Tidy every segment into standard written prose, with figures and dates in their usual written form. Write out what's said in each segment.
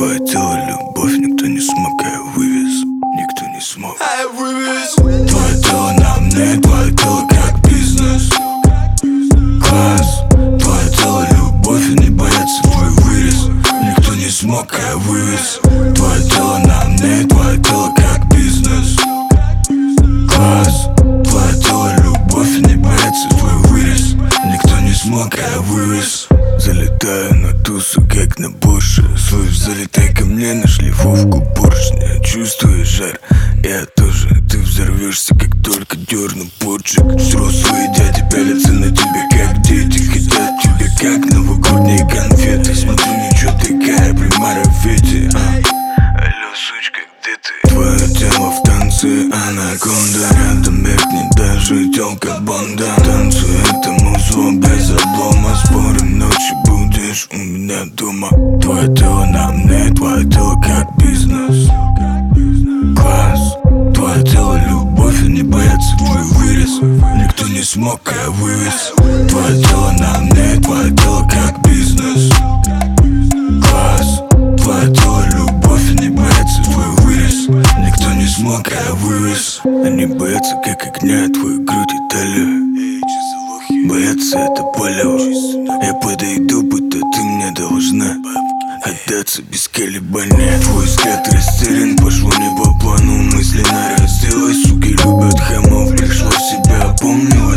Твое тело любовь, никто не смог, а я вывез. Никто не смог, а я вывез. Твое тело на мне, твое тело как бизнес. Класс. Твое тело любовь, и не боятся твой вырез. Никто не смог, а я вывез. Твое тело на мне, твое тело как бизнес. Класс. Твое тело любовь, и не боятся твой вырез. Никто не смог, а я вывез. Залетаю на тусу, как на Порше. Слышь, залетай ко мне на шлифовку поршня. Чувствуешь жар? Я тоже. Ты взорвешься, как только дерну порчик. Взрослые дяди пялятся на тебя, как дети. Хотят тебя, как новогодние конфеты. Смотри, ничего такая при марафете. Алло, сучка, где ты? Твое тело в танце, анаконда. Рядом меркнет даже тёлка Бонда. Танцуй это музло без облома. Спорим, ночью будешь у меня дома. Твое тело на мне, твое тело как бизнес. Класс. Твое тело любовь, и не боятся твой вырез. Никто не смог, а я вывез. Твое тело на мне, твое тело как бизнес. Класс. Твое тело любовь, и не боятся твой вырез. Никто не смог, а я вывез. Они боятся как огня, твою грудь и талию. Боятся это полево. Я подойду, будто ты мне должна отдаться без колебания. Твой взгляд растерян, пошло не по плану. Мысленно разделась, суки любят хамов. Пришла в себя, опомнилась.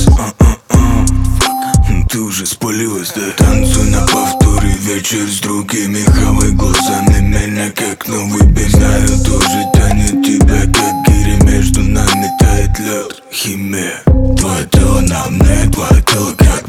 Ты уже спалилась, да? Танцуй на повторе, вечер с другими. Хавай глазами меня, как новый бит. Знаю, тоже тянет тебя, как гири. Между нами тает лед, химия. Твое тело на мне, твое тело как